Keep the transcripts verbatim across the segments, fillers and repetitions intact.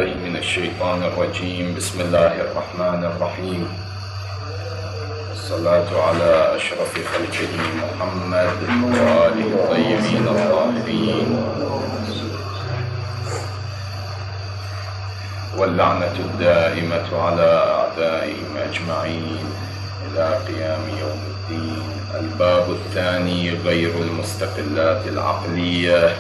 من الشيطان الرجيم. بسم الله الرحمن الرحيم. الصلاة على أشرف خلقه محمد وآله الطيبين الطاهرين، واللعنة الدائمة على أعدائهم أجمعين إلى قيام يوم الدين. الباب الثاني غير المستقلات العقلية.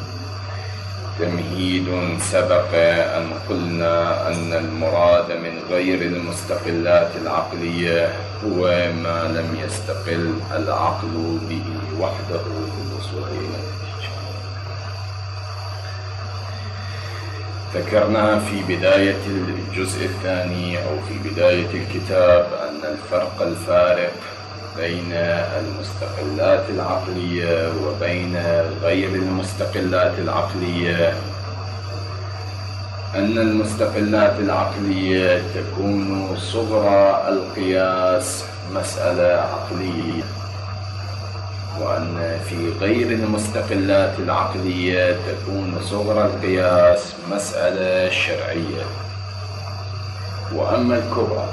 تمهيد. سبق أن قلنا أن المراد من غير المستقلات العقلية هو ما لم يستقل العقل به وحده في الوصول إلى النتيجة. ذكرنا في بداية الجزء الثاني أو في بداية الكتاب أن الفرق الفارق بين المستقلات العقلية وبين غير المستقلات العقلية أن المستقلات العقلية تكون صغرى القياس مسألة عقلية، وأن في غير المستقلات العقلية تكون صغرى القياس مسألة شرعية. وأما الكبرى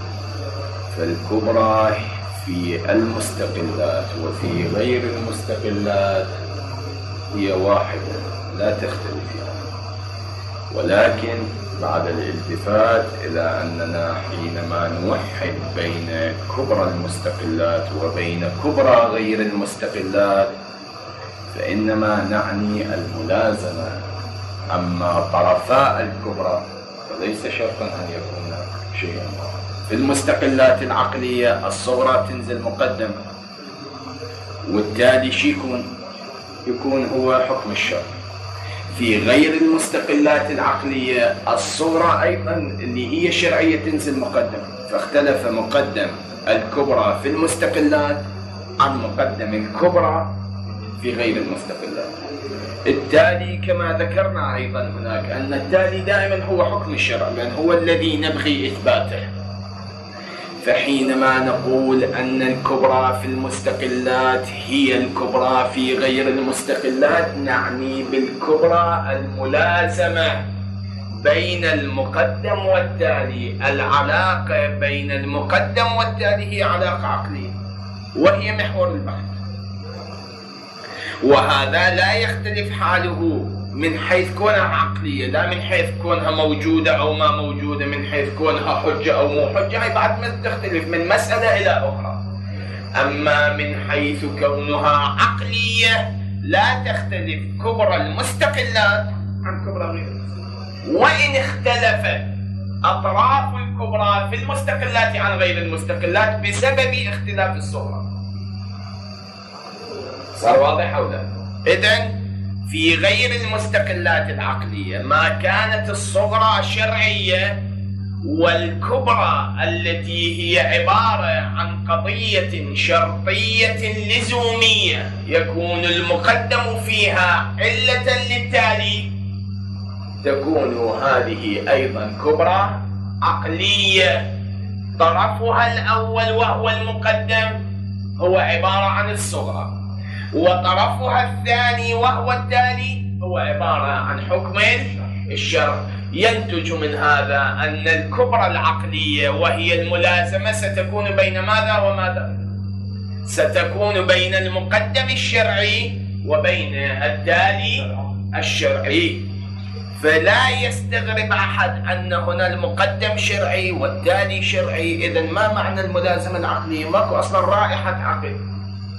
فالكبرى في المستقلات وفي غير المستقلات هي واحدة لا تختلف يعني. ولكن بعد الالتفات إلى أننا حينما نوحد بين كبرى المستقلات وبين كبرى غير المستقلات فإنما نعني الملازمة. أما طرفاء الكبرى فليس شرطا أن يكون شيئا واحدا. في المستقلات العقلية الصغرى تنزل مقدمة، والتالي شي يكون يكون هو حكم الشرع. في غير المستقلات العقلية الصغرى أيضا اللي هي شرعية تنزل مقدمة، فاختلف مقدم الكبرى في المستقلات عن مقدم الكبرى في غير المستقلات. التالي كما ذكرنا أيضا هناك أن التالي دائما هو حكم الشرع، لأن هو الذي نبغي إثباته. فحينما نقول أن الكبرى في المستقلات هي الكبرى في غير المستقلات نعني بالكبرى الملازمة بين المقدم والتالي. العلاقة بين المقدم والتالي هي علاقة عقلية وهي محور البحث، وهذا لا يختلف حاله من حيث كونها عقلية، لا من حيث كونها موجودة أو ما موجودة، من حيث كونها حجة أو مو حجة، هي بعد ما تختلف من مسألة إلى أخرى. أما من حيث كونها عقلية لا تختلف كبرى المستقلات عن كبرى غير المستقلات، وإن اختلفت أطراف الكبرى في المستقلات عن غير المستقلات بسبب اختلاف الصغرى. صار واضح أو لا؟ إذن في غير المستقلات العقلية ما كانت الصغرى شرعية والكبرى التي هي عبارة عن قضية شرطية لزومية يكون المقدم فيها علة للتالي، تكون هذه أيضا كبرى عقلية طرفها الأول وهو المقدم هو عبارة عن الصغرى، وطرفها الثاني وهو التالي هو عبارة عن حكم الشرع. ينتج من هذا أن الكبرى العقلية وهي الملازمة ستكون بين ماذا وماذا؟ ستكون بين المقدم الشرعي وبين التالي الشرعي. فلا يستغرب أحد أن هنا المقدم شرعي والتالي شرعي. إذن ما معنى الملازمة العقلية؟ ماكو أصلا رائحة عقل.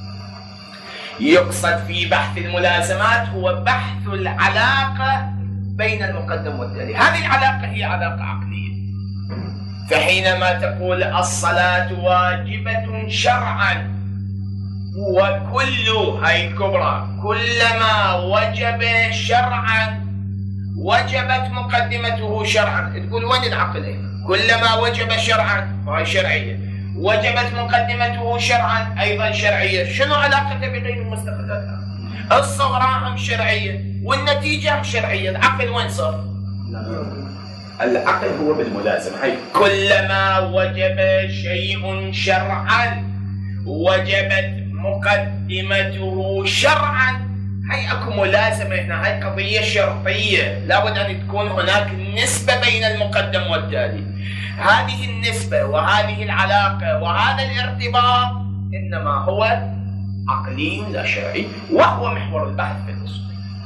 يقصد في بحث الملازمات هو بحث العلاقة بين المقدم والتالي. هذه العلاقة هي علاقة عقلية. فحينما تقول الصلاة واجبة شرعا، وكل هاي الكبرى كلما وجب شرعا وجبت مقدمته شرعا، تقول وين العقل هنا؟ كلما وجب شرعا وهي شرعية وجبت مقدمته شرعا أيضا شرعية. شنو علاقته بغير المستقلات؟ الصغرى هم شرعية والنتيجة هم شرعية. العقل وين صار؟ العقل هو بالملازمة. هاي كلما وجب شيء شرعا وجبت مقدمته شرعا، هي اكو ملازمة هنا، هاي قضية شرطية، لابد ان تكون هناك نسبة بين المقدم والتالي. هذه النسبة وهذه العلاقة وهذا الارتباط انما هو عقلي لا شرعي، وهو محور البحث في الاصول.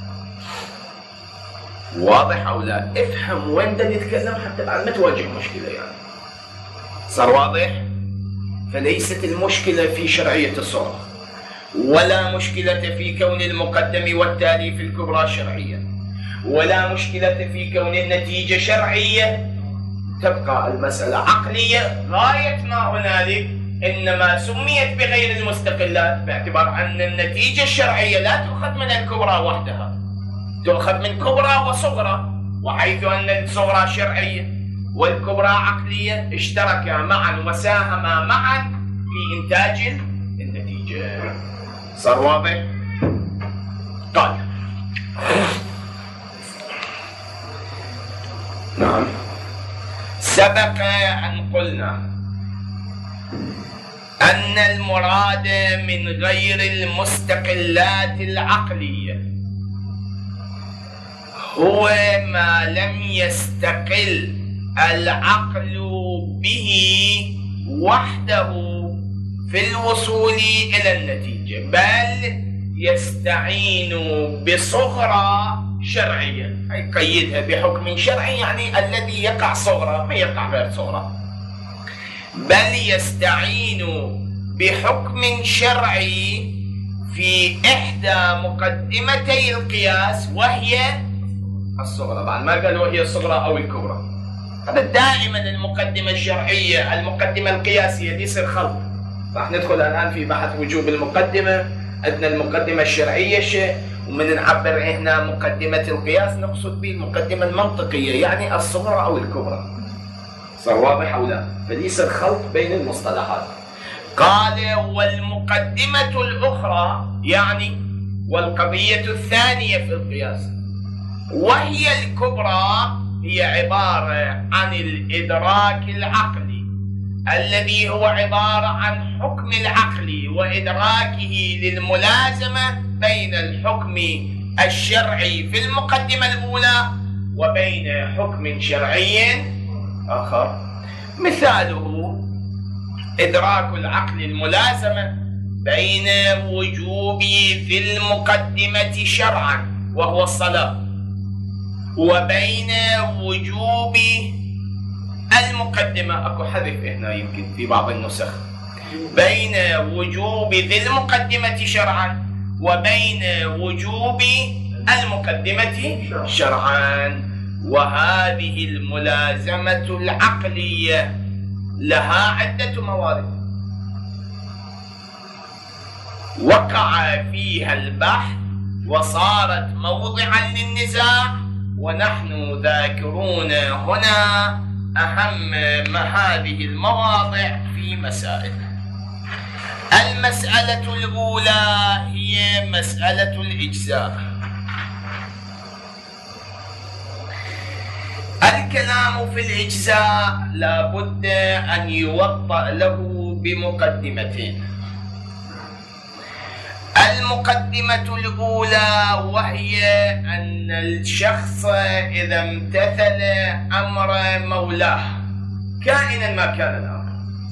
واضح او لا؟ افهم وين بدنا نتكلم حتى بعد ما تواجه مشكلة يعني. صار واضح؟ فليست المشكلة في شرعية الصورة، ولا مشكلة في كون المقدم والتالي في الكبرى شرعية، ولا مشكلة في كون النتيجة شرعية. تبقى المسألة عقلية غاية ما هنالك، إنما سميت بغير المستقلات باعتبار أن النتيجة الشرعية لا تؤخذ من الكبرى وحدها، تؤخذ من كبرى وصغرى، وحيث أن الصغرى شرعية والكبرى عقلية اشتركا معا وساهما معا في إنتاج النتيجة. صار واضح؟ طيب نعم، سبق أن قلنا أن المراد من غير المستقلات العقلية هو ما لم يستقل العقل به وحده في الوصول إلى النتيجة، بل يستعين بصغرى شرعية. يقيدها بحكم شرعي، يعني الذي يقع صغرى ما يقع غير صغرى، بل يستعين بحكم شرعي في إحدى مقدمتي القياس وهي الصغرى. بعد ما قال وهي الصغرى أو الكبرى، هذا دائما المقدمة الشرعية المقدمة القياسية دي يصير خلط. راح ندخل الآن في بحث وجوب المقدمة. عندنا المقدمة الشرعية شيء، ومن نعبر هنا مقدمة القياس نقصد به المقدمة المنطقية، يعني الصغرى أو الكبرى. صار واضح أو لا؟ فليس الخلط بين المصطلحات. قال والمقدمة الأخرى يعني والقضية الثانية في القياس وهي الكبرى، هي عبارة عن الإدراك العقلي الذي هو عبارة عن حكم العقل وإدراكه للملازمة بين الحكم الشرعي في المقدمة الأولى وبين حكم شرعي آخر. مثاله إدراك العقل الملازمة بين وجوب ذي المقدمة شرعا وهو الصلاة، وبين وجوب المقدمة، أكو حذف هنا يمكن في بعض النسخ، بين وجوب ذي المقدمة شرعا وبين وجوب المقدمة شرعا. وهذه الملازمة العقلية لها عدة موارد وقع فيها البحث وصارت موضعا للنزاع، ونحن ذاكرون هنا أهم ما هذه المواضع في مسائل. المسألة الأولى هي مسألة الإجزاء. الكلام في الإجزاء لابد أن يوطأ له بمقدمتين. المقدمة الأولى وهي أن الشخص إذا امتثل أمر مولاه كائنا ما كان الأمر،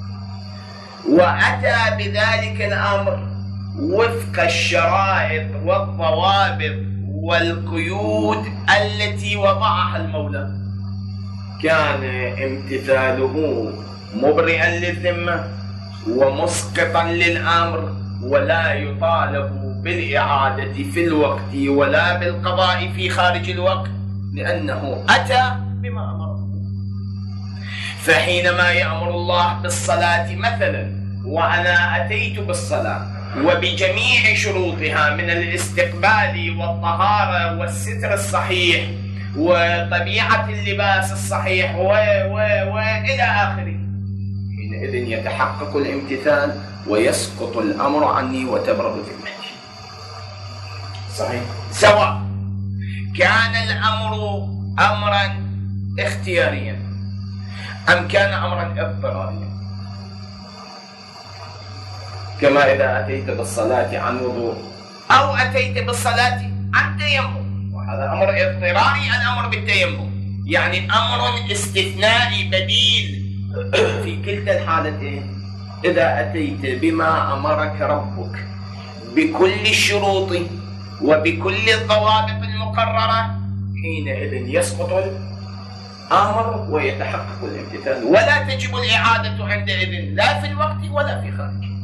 وأتى بذلك الأمر وفق الشرائط والضوابط والقيود التي وضعها المولى، كان امتثاله مبرئا للذمة ومسقطا للأمر، ولا يطالب بالإعادة في الوقت ولا بالقضاء في خارج الوقت، لأنه أتى بما أمره. فحينما يأمر الله بالصلاة مثلا، وأنا أتيت بالصلاة وبجميع شروطها من الاستقبال والطهارة والستر الصحيح وطبيعة اللباس الصحيح و و وإلى آخره، حينئذ يتحقق الامتثال ويسقط الأمر عني وتبرأ ذمتي. صحيح؟ سواء كان الأمر أمرا اختياريا أم كان أمرا اضطراريا، كما إذا أتيت بالصلاة عن وضوء أو أتيت بالصلاة عن تيمم، وهذا أمر اضطراري الأمر بالتيمم، يعني أمر استثنائي بديل. في كلتا الحالتين إذا أتيت بما أمرك ربك بكل الشروط وبكل الضوابط المقررة، حينئذ يسقط الأمر ويتحقق الامتثال، ولا تجب الإعادة عندئذ لا في الوقت ولا في خارجه.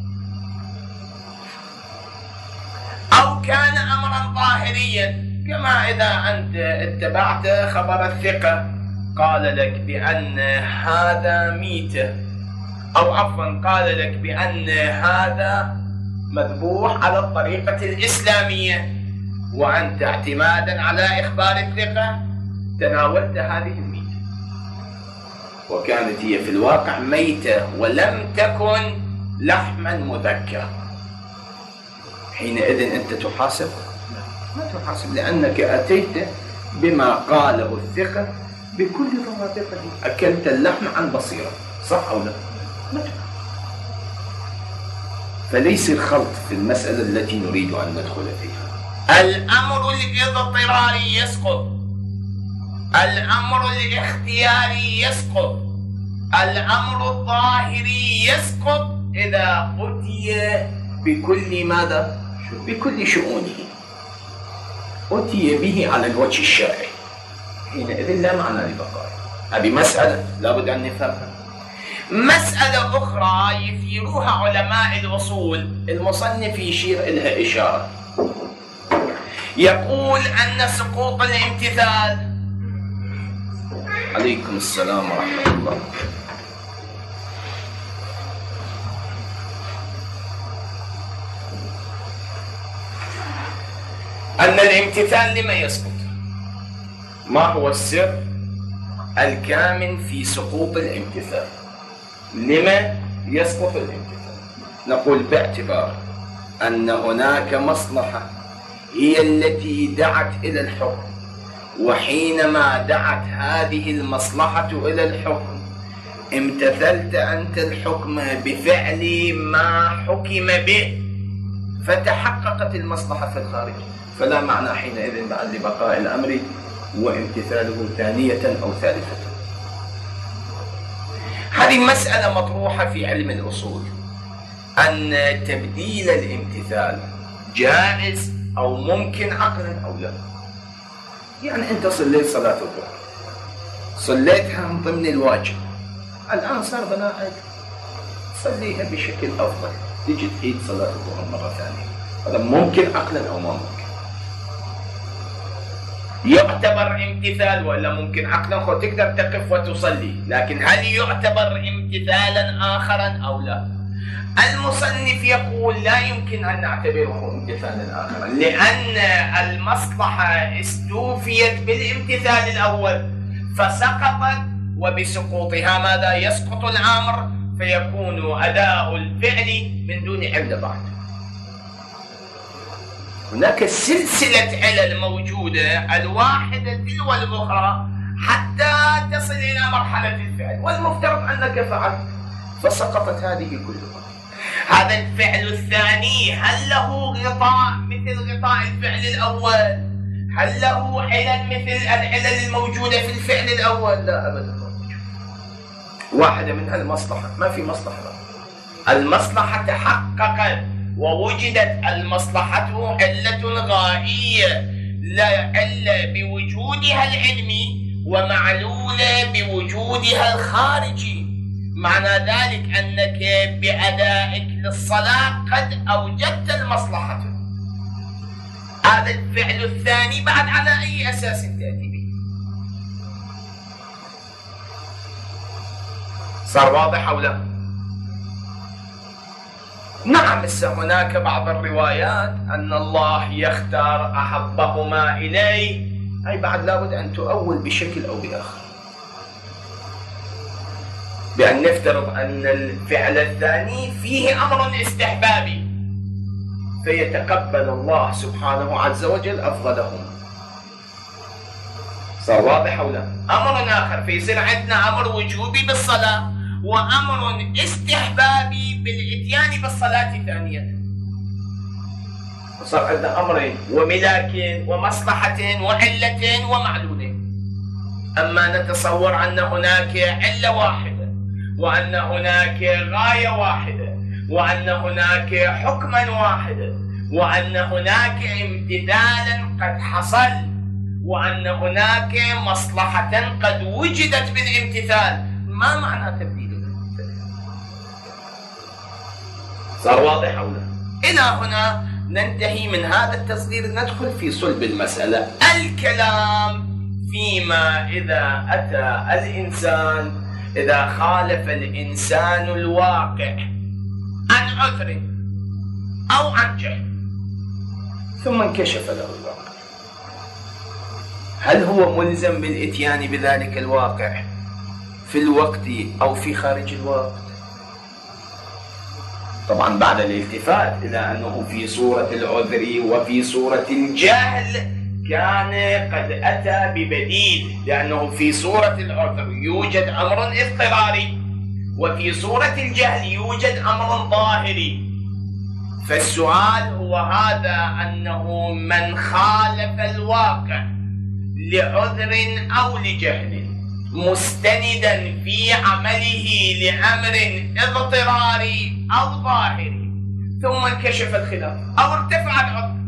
أو كان أمرا ظاهريا، كما إذا أنت اتبعت خبر الثقة قال لك بأن هذا ميتة، أو عفوا قال لك بأن هذا مذبوح على الطريقة الإسلامية، وأنت اعتمادا على إخبار الثقة تناولت هذه الميتة وكانت هي في الواقع ميتة ولم تكن لحما مذكى، حينئذ أنت تحاسب؟ ما تحاسب، لأنك أتيت بما قاله الثقة بكل ضوابطه، أكلت اللحم عن بصيرة، صح أو لا؟ لا. فليس الخلط في المسألة التي نريد أن ندخل فيها. الأمر الاضطراري يسقط، الأمر الاختياري يسقط، الأمر الظاهري يسقط إذا أتي بكل ماذا؟ بكل شؤونه، أتي به على الوجه الشرعي، حينئذ لا معنى لبقائه. هذه مسألة لابد أن نفهمها. مسألة أخرى يثيروها علماء الأصول، المصنف يشير إلها إشارة، يقول أن سقوط الامتثال. عليكم السلام ورحمة الله. أن الامتثال لما يسقط؟ ما هو السر الكامن في سقوط الامتثال؟ لما يسقط الامتثال؟ نقول باعتبار أن هناك مصلحة هي التي دعت إلى الحكم، وحينما دعت هذه المصلحة إلى الحكم امتثلت أنت الحكم بفعل ما حكم به، فتحققت المصلحة في الخارج، فلا معنى حينئذ بعد لبقاء الأمر وامتثاله ثانية أو ثالثة. هذه مسألة مطروحة في علم الأصول، أن تبديل الامتثال جائز أو ممكن عقلا أو لا. يعني أنت صليت صلاة الظهر، صليتها من ضمن الواجب، الآن صار بناءك صليها بشكل أفضل، تجي تعيد صلاة الظهر مرة ثانية، هذا ممكن عقلا أو ما ممكن؟ يعتبر امتثال ولا ممكن عقلا؟ خو تقدر تقف وتصلي، لكن هل يعتبر امتثالا آخرا أو لا؟ المصنف يقول لا يمكن أن نعتبره امتثالا آخرا، لأن المصلحة استوفيت بالامتثال الأول فسقطت، وبسقوطها ماذا؟ يسقط الأمر، فيكون أداء الفعل من دون علة بعد. هناك سلسلة علل موجودة الواحدة تلو الأخرى حتى تصل إلى مرحلة الفعل، والمفترض أنك فعلت فسقطت هذه كلها. هذا الفعل الثاني هل له غطاء مثل غطاء الفعل الأول؟ هل له علل مثل العلل الموجودة في الفعل الأول؟ لا أبدا. واحدة منها المصلحة، ما في مصلحة. المصلحة تحققت ووجدت المصلحة علة غائية، لا علة بوجودها العلمي ومعلولة بوجودها الخارجي. معنى ذلك أنك بأدائك للصلاة قد أوجدت المصلحة. هذا الفعل الثاني بعد على أي أساس تأتي به؟ صار واضح أو لا؟ نعم. هناك بعض الروايات أن الله يختار أحبهما إليه، أي بعد لابد أن تؤول بشكل أو بآخر، بأن نفترض أن الفعل الثاني فيه أمر استحبابي فيتقبل الله سبحانه عز وجل أفضلهما. صار واضح أو لا؟ أمر آخر فيصير عندنا أمر وجوبي بالصلاة وأمر استحبابي بالإتيان بالصلاة ثانية. وصار عندنا أمرين وملاك ومصلحة وعلة ومعلولة. أما نتصور أن هناك علة واحدة وأن هناك غاية واحدة وأن هناك حكما واحدا وأن هناك امتثالا قد حصل وأن هناك مصلحة قد وجدت بالامتثال، ما معنى تبديل الامتثال؟ صار واضح أو لا؟ إلى هنا ننتهي من هذا التصدير، ندخل في صلب المسألة. الكلام فيما إذا أتى الإنسان، إذا خالف الإنسان الواقع عن عذر أو عن جهل ثم انكشف له الواقع، هل هو ملزم بالإتيان بذلك الواقع في الوقت أو في خارج الوقت؟ طبعا بعد الالتفات إلى أنه في صورة العذر وفي صورة الجهل كان قد أتى ببديل، لأنه في صورة العذر يوجد أمر اضطراري وفي صورة الجهل يوجد أمر ظاهري. فالسؤال هو هذا، أنه من خالف الواقع لعذر أو لجهل مستندا في عمله لأمر اضطراري أو ظاهري ثم انكشف الخلاف أو ارتفع العذر،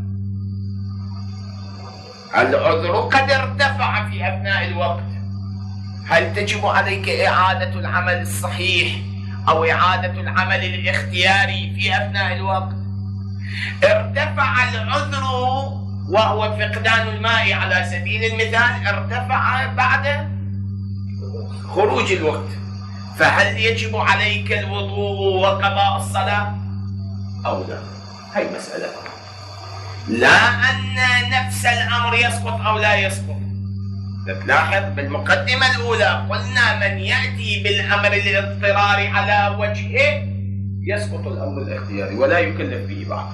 العذر قد ارتفع في أثناء الوقت، هل تجب عليك إعادة العمل الصحيح أو إعادة العمل الاختياري في أثناء الوقت؟ ارتفع العذر وهو فقدان الماء على سبيل المثال، ارتفع بعد خروج الوقت، فهل يجب عليك الوضوء وقضاء الصلاة أو لا؟ هي مسألة، لا أن نفس الأمر يسقط أو لا يسقط. تلاحظ بالمقدمة الأولى قلنا من يأتي بالأمر الاضطراري على وجهه يسقط الأمر الاختياري ولا يكلف به بعض،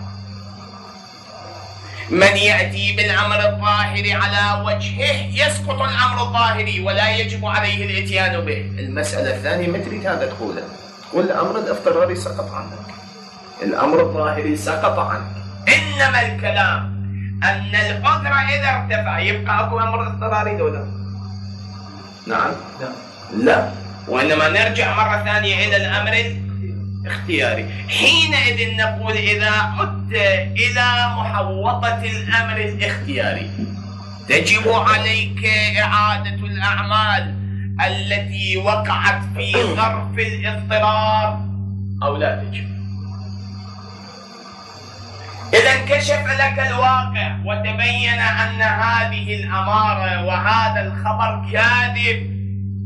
من يأتي بالأمر الظاهري على وجهه يسقط الأمر الظاهري ولا يجب عليه الاتيان به. المسألة الثانية مثل هذا تقول تقول الأمر الاضطراري سقط عنك، الأمر الظاهري سقط عنك، إنما الكلام أن العذر إذا ارتفع يبقى أكو أمر اضطراري لو لا؟ نعم لا لا، وإنما نرجع مرة ثانية إلى الأمر الاختياري. حينئذ نقول إذا عدت إلى محوطة الأمر الاختياري تجب عليك إعادة الأعمال التي وقعت في ظرف الاضطرار أو لا تجب؟ إذا انكشف لك الواقع وتبين أن هذه الأمارة وهذا الخبر كاذب،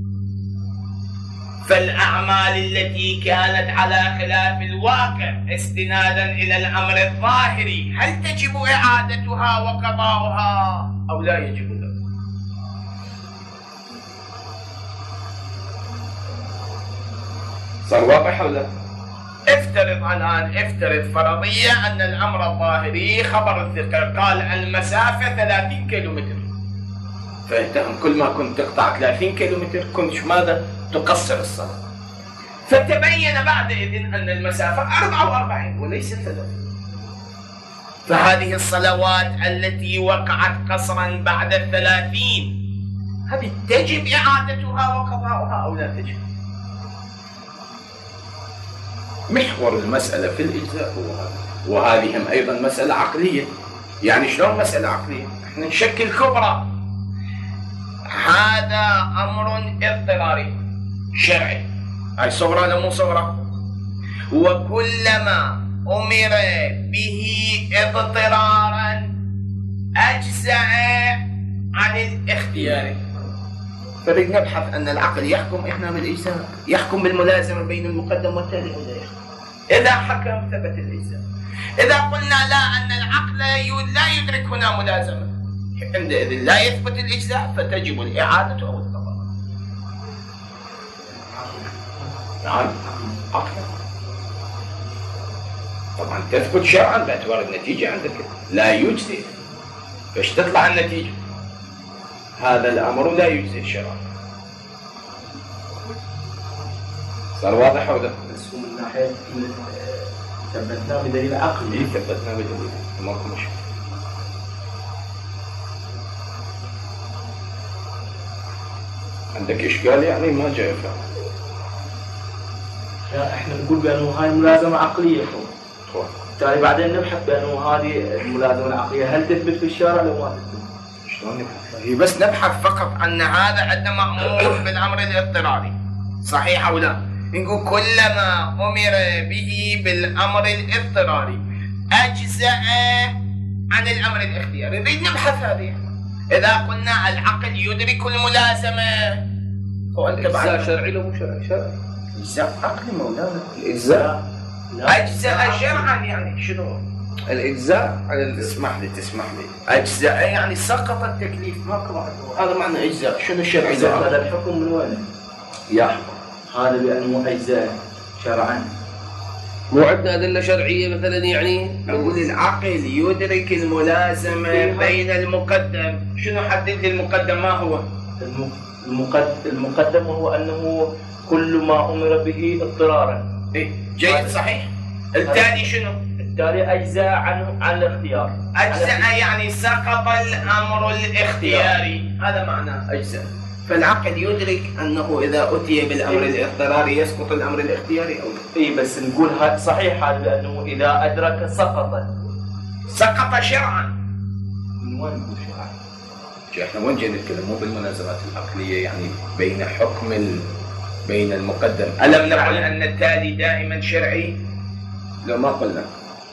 فالأعمال التي كانت على خلاف الواقع استنادا إلى الأمر الظاهري هل تجب إعادتها وقضاؤها أو لا يجب ذلك؟ صار واضح ولا؟ افترض الآن، افترض فرضية أن الأمر الظاهري خبر الثقة قال المسافة ثلاثين كيلومتر، فاهتم كل ما كنت تقطع ثلاثين كيلومتر كنت ماذا؟ تقصر الصلاة، فتبين بعدئذ أن المسافة أربعة وأربعين وليس ثلاثين، فهذه الصلوات التي وقعت قصرا بعد الثلاثين هذه تجب إعادتها وقضاؤها أو لا تجب؟ محور المسألة في الإجزاء هو هذا، وهذه هم أيضا مسألة عقلية. يعني شلون مسألة عقلية؟ احنا نشكل كبرى، هذا أمر اضطراري شرعي، هاي صغرى ولا مو صغرى؟ وكلما أمر به اضطرارا أجزأ عن الاختيار، فبدنا نبحث أن العقل يحكم إحنا بالإجزاء، يحكم بالملازمة بين المقدم والتالي ولا يحكم؟ إذا حكم ثبت الإجزاء. إذا قلنا لا أن العقل لا يدرك هنا ملازمة، عندئذ لا يثبت الإجزاء فتجب الإعادة أو القضاء. نعم عقلا طبعا تثبت شرعا باعتبار النتيجة عندك لا يجزي، فايش تطلع النتيجة؟ هذا الأمر لا يجزي شرعا. صار واضح ولا؟ بس من ناحية ثبتناه بدليل عقلي. إيه ثبتناه بدليل، ماكو مشكلة. عندك إشكال يعني ما جاي فهم. لا احنا نقول بأنه هاي ملازمة عقلية خو. بالتالي بعدين نبحث بأنه هذه الملازمة العقلية هل تثبت في الشارع لو ما تثبت؟ شلون نبحث؟ هي بس نبحث فقط أن هذا عندنا مأمور بالأمر الاضطراري، صحيح أو لا؟ نقول كلما أمر به بالأمر الاضطراري أجزأ عن الأمر الاختياري. نريد نبحث هذه. إذا قلنا العقل يدرك الملازمة هو أنت بعد شرعي لو مو شرعي؟ شرعي. إجزاء عقلي مولانا. الإجزاء أجزاء شرعا يعني شنو؟ الإجزاء على تسمح لي تسمح لي أجزاء يعني سقط التكليف ماكو هذا معنى أجزاء. شنو الشرعي؟ هذا الحكم من وين؟ يحكم هذا بأنه أجزاء شرعا. مو عندنا أدلة شرعية مثلا يعني؟ نقول العقل يدرك الملازمة بين المقدم. شنو حدد لي المقدم ما هو؟ المقدم هو أنه كل ما أمر به اضطرارا. إيه جيد صحيح. التالي شنو؟ التالي أجزاء عن عن الاختيار. أجزاء يعني سقط الأمر الاختياري، هذا معناه أجزاء. فالعقل يدرك أنه إذا أتي بالأمر الاضطراري يسقط الأمر الاختياري أو لا. إيه بس نقول صحيح هذا لأنه إذا أدرك سقط. سقط شرعا. من وين نقول شرعا؟ احنا وين جاي نتكلم؟ مو بالملازمات العقلية يعني بين حكم ال... بين المقدم. ألم نقل أن التالي دائما شرعي؟ لو ما قلنا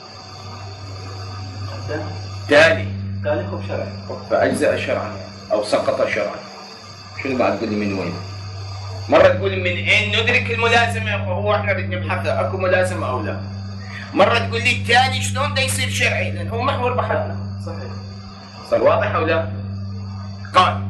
تالي تالي هو شرعي فأجزاء شرعا أو سقط شرعا. شنو بعد تقول لي من وين؟ مرة تقول من أين ندرك الملازمة وهو احنا بدنا نبحثها أكو ملازمة أو لا. مرة تقول لي التالي شلون دا يصير شرعي؟ لأن هو محور بحثنا. صحيح. صار واضح أو لا؟ قال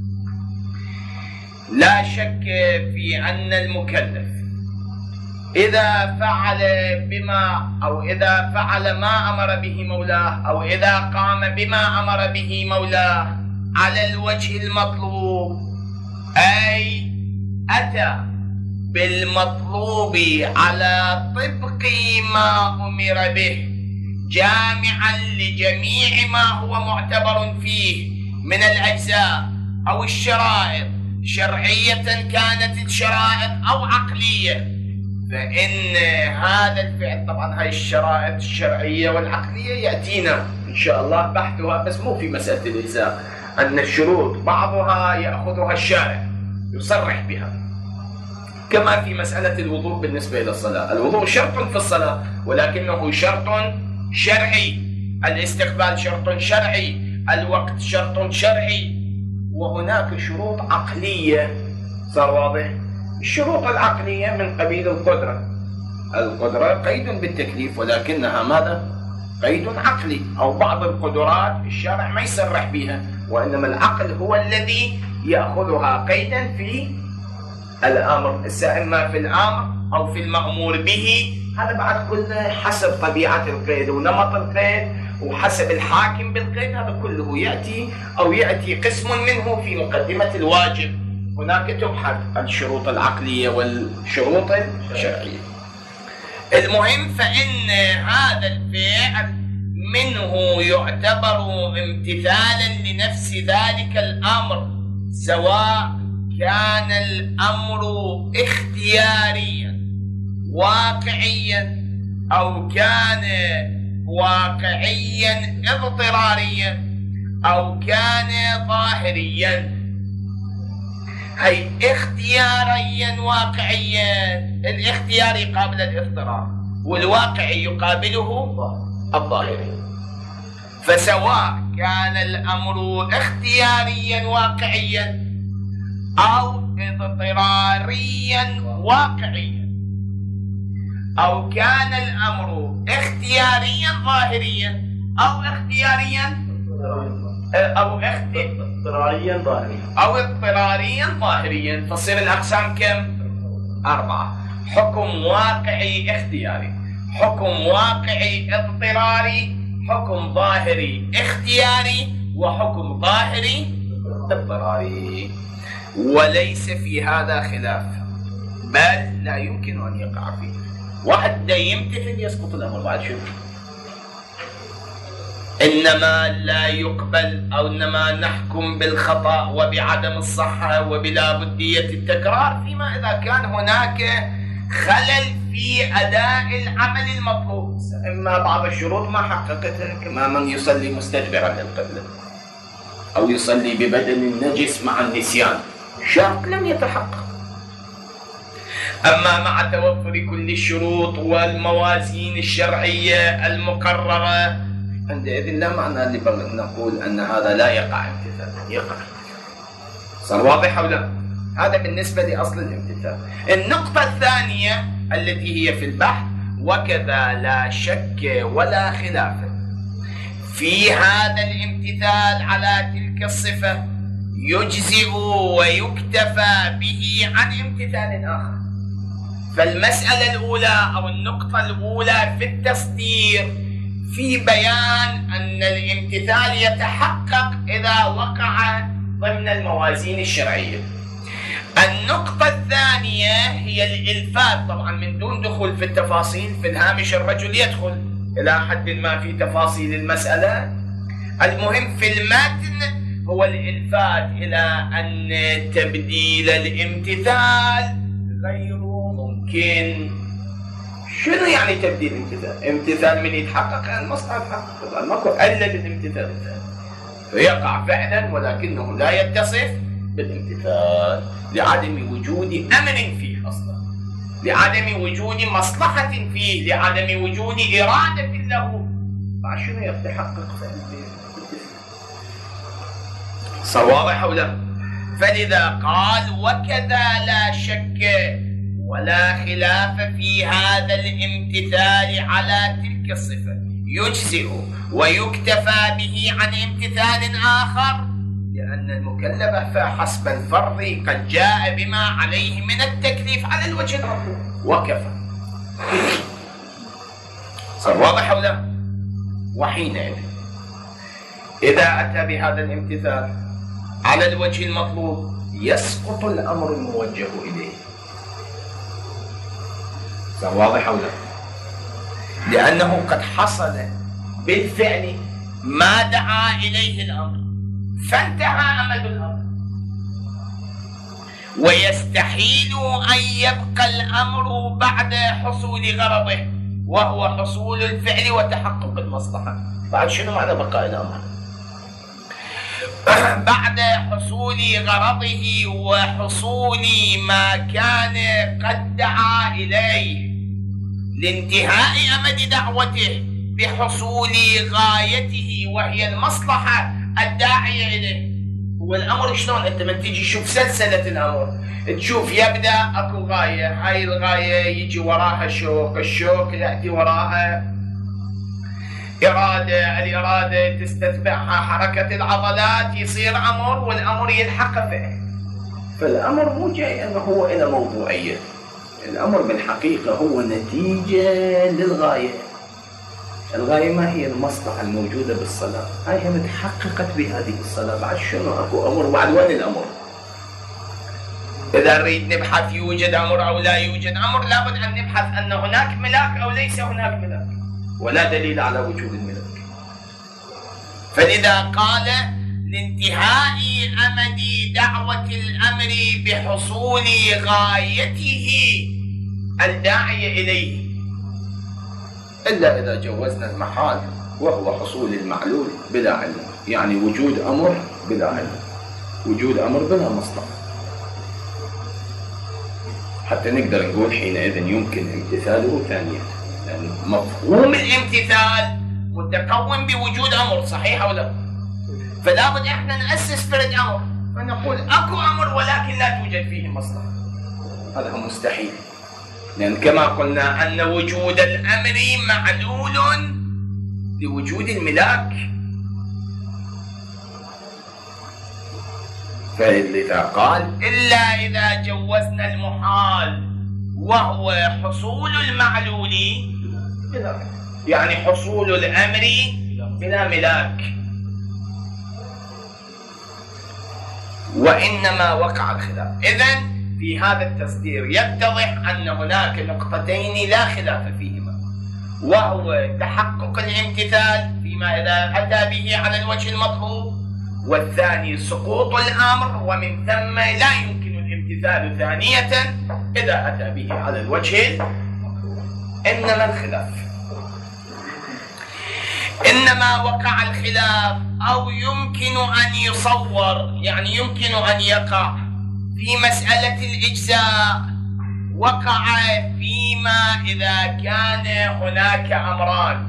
لا شك في أن المكلف إذا فعل بما أو إذا فعل ما أمر به مولاه أو إذا قام بما أمر به مولاه على الوجه المطلوب، أي أتى بالمطلوب على طبق ما أمر به جامعا لجميع ما هو معتبر فيه من الأجزاء أو الشرائط، شرعية كانت الشرائط أو عقلية، فإن هذا الفعل طبعا هاي الشرائط الشرعية والعقلية يأتينا إن شاء الله بحثها، بس مو في مسألة الإجزاء، أن الشروط بعضها يأخذها الشارع يصرح بها، كما في مسألة الوضوء بالنسبة إلى الصلاة. الوضوء شرط في الصلاة ولكنه شرط شرعي، الاستقبال شرط شرعي، الوقت شرط شرعي، وهناك شروط عقلية. صار واضح؟ الشروط العقلية من قبيل القدرة. القدرة قيد بالتكليف ولكنها ماذا؟ قيد عقلي، أو بعض القدرات الشرع ما يصرح بها، وإنما العقل هو الذي يأخذها قيدا في الأمر، إما في الأمر أو في المأمور به. هذا بعد كله حسب طبيعة القيد ونمط القيد وحسب الحاكم بالقيد، هذا كله يأتي أو يأتي قسم منه في مقدمة الواجب. هناك تبحث الشروط العقلية والشروط الشرعية. المهم فإن هذا الفعل منه يعتبر امتثالا لنفس ذلك الأمر، سواء كان الأمر اختياريا واقعيا أو كان واقعيا اضطراريا أو كان ظاهريا. هي اختياريا واقعيا، الاختيار يقابل الاضطرار والواقعي يقابله الظاهري، فسواء كان الأمر اختياريا واقعيا أو اضطراريا واقعيا، أو كان الأمر اختياريا ظاهريا أو اختياريا أو اضطراريا ظاهريا أو اضطراريا ظاهريا. فتصير الأقسام كم؟ أربعة: حكم واقعي اختياري، حكم واقعي اضطراري، حكم ظاهري اختياري، وحكم ظاهري اضطراري. وليس في هذا خلاف، بل لا يمكن أن يقع فيه. واحد دا يمتثل يسقط الأمر بعد شو؟ إنما لا يقبل أو إنما نحكم بالخطأ وبعدم الصحة وبلا بدية التكرار فيما إذا كان هناك خلل في أداء العمل المطلوب، إما بعض الشروط ما حققتها، كما من يصلي مستدبرا للقبلة أو يصلي ببدن نجس مع النسيان، شرط لم يتحقق. أما مع توفر كل الشروط والموازين الشرعية المقررة، عندئذ لا معنى لبغ نقول أن هذا لا يقع امتثال، يقع. صار واضح أو لا؟ هذا بالنسبة لأصل الامتثال. النقطة الثانية التي هي في البحث: وكذا لا شك ولا خلاف في هذا الامتثال على تلك الصفة يجزئ ويكتفى به عن امتثال آخر. فالمسألة الأولى أو النقطة الأولى في التصدير في بيان أن الامتثال يتحقق إذا وقع ضمن الموازين الشرعية. النقطة الثانية هي الإلفات، طبعا من دون دخول في التفاصيل، في الهامش الرجل يدخل إلى حد ما في تفاصيل المسألة. المهم في المتن هو الإلفات إلى أن تبديل الامتثال غير ممكن. شنو يعني تبديل امتثال؟ امتثال من يتحقق المصلحة تحقق، ماكو إلا بالامتثال الثاني، فيقع فعلا ولكنه لا يتصف بالامتثال لعدم وجود أمر فيه أصلا، لعدم وجود مصلحة فيه، لعدم وجود إرادة له. فشنو يتحقق فعلا؟ صار واضح أو لا؟ فلذا قال: وكذا لا شك ولا خلاف في هذا الامتثال على تلك الصفة يجزئ ويكتفى به عن امتثال آخر، لأن المكلف فحسب الفرض قد جاء بما عليه من التكليف على الوجه المطلوب وكفى. صار واضح أو لا؟ وحينئذ إذا أتى بهذا الامتثال على الوجه المطلوب يسقط الأمر الموجه إليه. صار واضح أو لا؟ لأنه قد حصل بالفعل ما دعا إليه الأمر فانتهى أمد الأمر، ويستحيل أن يبقى الأمر بعد حصول غرضه وهو حصول الفعل وتحقق المصلحة. بعد شنو معنى بقاء الأمر؟ بعد حصول غرضه وحصول ما كان قد دعا إليه لانتهاء أمد دعوته بحصول غايته وهي المصلحة الداعية إليه. والأمر شلون؟ أنت من تجي تشوف سلسلة الأمر تشوف يبدأ أكو غاية، هاي الغاية يجي وراها شوق، الشوق يأتي وراها إرادة، الإرادة تستتبعها حركة العضلات، يصير أمر والأمر يلحق فيه. فالأمر مو جاي أنه هو إلى موضوعية، الأمر بالحقيقة هو نتيجة للغاية. الغاية ما هي؟ المصلحة الموجودة بالصلاة، هاي هم تحققت بهذه الصلاة. بعد شنو أكو أمر؟ بعد وين الأمر؟ إذا نريد نبحث يوجد أمر أو لا يوجد أمر، لابد أن نبحث أن هناك ملاك أو ليس هناك ملاك، ولا دليل على وجود الملاك. فلذا قال: لانتهاء أمد دعوة الأمر بحصول غايته الداعية إليه، إلا إذا جوزنا المحال وهو حصول المعلول بلا علم، يعني وجود أمر بلا علم، وجود أمر بلا مصلحة، حتى نقدر نقول حينئذ يمكن امتثاله ثانية، لأن مفهوم الامتثال متكون بوجود أمر، صحيح أو لا؟ فلا بد احنا نأسس فرد أمر فنقول أكو أمر ولكن لا توجد فيه مصلحة، هذا مستحيل، لأن كما قلنا أن وجود الأمر معلول لوجود الملاك. فلذا قال: إلا إذا جوزنا المحال وهو حصول المعلول بلا، يعني حصول الأمر بلا ملاك، وإنما وقع الخلاف. إذن في هذا التصدير يتضح أن هناك نقطتين لا خلاف فيهما، وهو تحقق الامتثال فيما إذا أتى به على الوجه المطلوب، والثاني سقوط الأمر، ومن ثم لا يمكن الامتثال ثانية إذا أتى به على الوجه المطلوب. إنما الخلاف إنما وقع الخلاف أو يمكن أن يصور، يعني يمكن أن يقع في مسألة الإجزاء، وقع فيما إذا كان هناك أمران: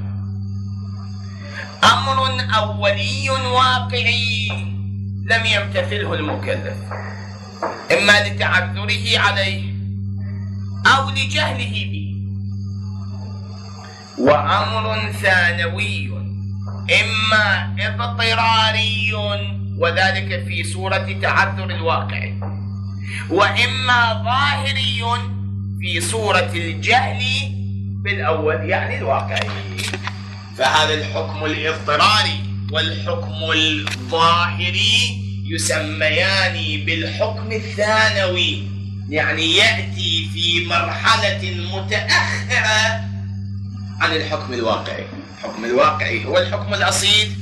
أمر أولي واقعي لم يمتثله المكلف إما لتعذره عليه أو لجهله به، وأمر ثانوي إما اضطراري وذلك في صورة تعذر الواقع، وإما ظاهري في صورة الجهل بالأول يعني الواقعي. فهذا الحكم الاضطراري والحكم الظاهري يسميان بالحكم الثانوي، يعني يأتي في مرحلة متأخرة عن الحكم الواقعي. الحكم الواقعي هو الحكم الأصيل